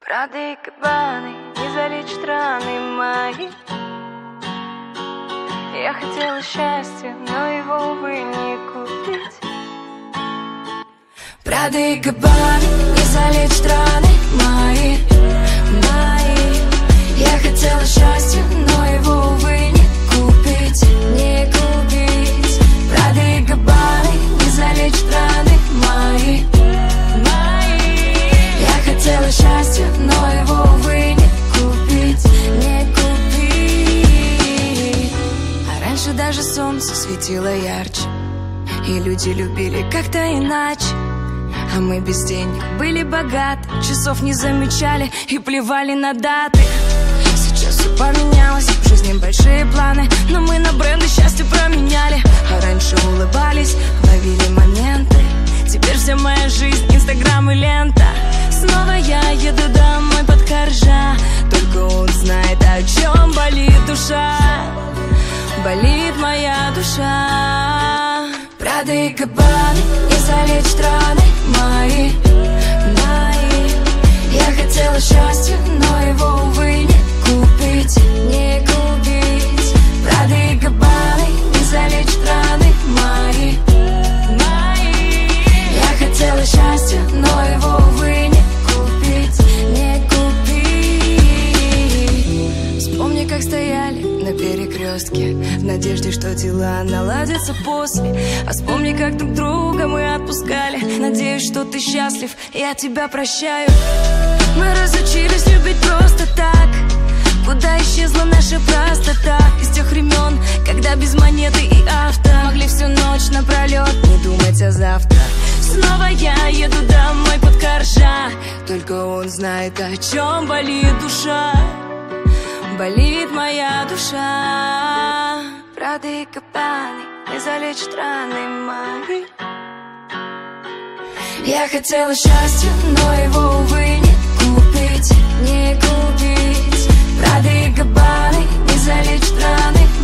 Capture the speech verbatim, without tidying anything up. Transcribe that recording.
Прады и Габбаны не залечат раны мои. Я хотела счастья, но его, увы, не купить. Прады и Габбаны не залечат раны мои, мои. Я хотела счастья, но его, увы, не купить, не купить. Прады и Габбаны не залечат раны мои, мои. Я хотела счастья, но его, увы, не купить, не купить. А раньше даже солнце светило ярче, и люди любили как-то иначе. А мы без денег были богаты, часов не замечали и плевали на даты. Сейчас все поменялось, в жизни большие планы, но мы на бренды счастье променяли. А раньше улыбались, ловили моменты. Теперь вся моя жизнь инстаграм и лента. Снова я еду домой под Коржа, только он знает, о чем болит душа. Болит моя душа. Прады и Габбаны не залечат раны мои, мои. Я хотела счастья, но его, увы, не купить, не купить. Прады и Габбаны не залечат раны мои, мои. Я хотела счастья, но его, увы, не купить, не купить. Вспомни, как стояли на перекрестке в надежде, что дела наладятся после. А вспомни, как друг друга мы отпускали. Надеюсь, что ты счастлив, я тебя прощаю. Мы разучились любить просто так. Куда исчезла наша простота? Из тех времен, когда без монеты и авто могли всю ночь напролет не думать о завтра. Снова я еду домой под Коржа, только он знает, о чем болит душа. Болит моя душа. Прады и Габбаны не залечат раны мои. Я хотела счастья, но его, увы, не купить, не купить. Прады и Габбаны не залечат раны